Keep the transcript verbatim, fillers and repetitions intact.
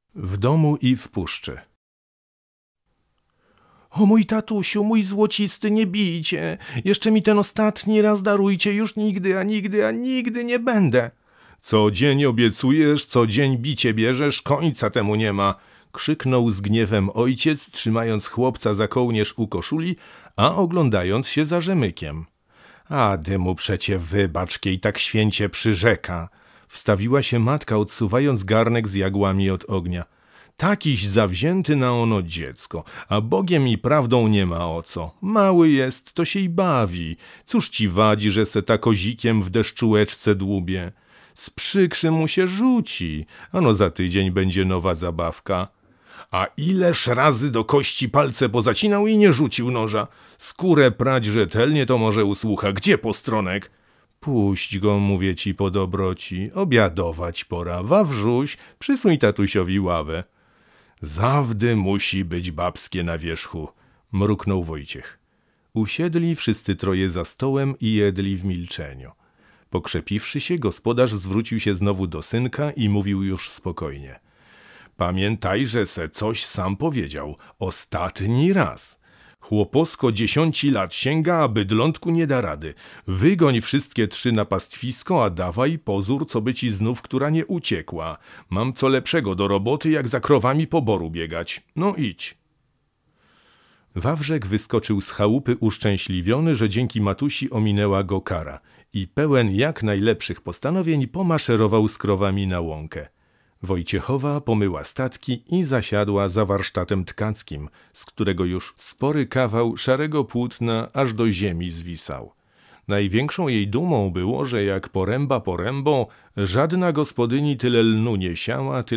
W domu i w puszczy. O mój tatusiu, mój złocisty, nie bijcie. Jeszcze mi ten ostatni raz darujcie. Już nigdy, a nigdy, a nigdy nie będę. Co dzień obiecujesz, co dzień bicie bierzesz, końca temu nie ma. Krzyknął z gniewem ojciec, trzymając chłopca za kołnierz u koszuli, a oglądając się za rzemykiem. A dymu przecie wybacz, kiej tak święcie przyrzeka. Wstawiła się matka, odsuwając garnek z jagłami od ognia. Takiś zawzięty na ono dziecko, a Bogiem i prawdą nie ma o co. Mały jest, to się i bawi. Cóż ci wadzi, że se ta kozikiem w deszczułeczce dłubie? Sprzykrzy mu się rzuci, ano za tydzień będzie nowa zabawka. A ileż razy do kości palce pozacinał i nie rzucił noża. Skórę prać rzetelnie to może usłucha. Gdzie postronek? Puść go, mówię ci po dobroci. Obiadować pora. Wawrzuś, przysuń tatusiowi ławę. Zawdy musi być babskie na wierzchu, mruknął Wojciech. Usiedli wszyscy troje za stołem i jedli w milczeniu. Pokrzepiwszy się, gospodarz zwrócił się znowu do synka i mówił już spokojnie. Pamiętaj, że se coś sam powiedział. Ostatni raz. Chłoposko dziesięci lat sięga, a bydlątku nie da rady. Wygoń wszystkie trzy na pastwisko, a dawaj pozór, co by ci znów która nie uciekła. Mam co lepszego do roboty, jak za krowami po boru biegać. No idź. Wawrzek wyskoczył z chałupy uszczęśliwiony, że dzięki matusi ominęła go kara i pełen jak najlepszych postanowień pomaszerował z krowami na łąkę. Wojciechowa pomyła statki i zasiadła za warsztatem tkackim, z którego już spory kawał szarego płótna aż do ziemi zwisał. Największą jej dumą było, że jak poręba porębą, żadna gospodyni tyle lnu nie siała,